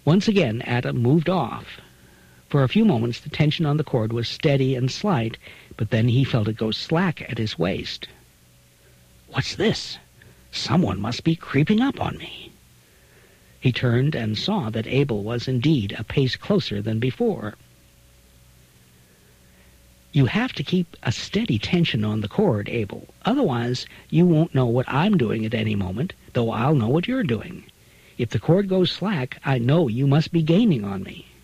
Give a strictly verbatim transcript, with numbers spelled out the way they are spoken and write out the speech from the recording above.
Once again, Adam moved off. For a few moments, the tension on the cord was steady and slight, but then he felt it go slack at his waist. "What's this? Someone must be creeping up on me." He turned and saw that Abel was indeed a pace closer than before. "You have to keep a steady tension on the cord, Abel. Otherwise, you won't know what I'm doing at any moment, though I'll know what you're doing. If the cord goes slack, I know you must be gaining on me."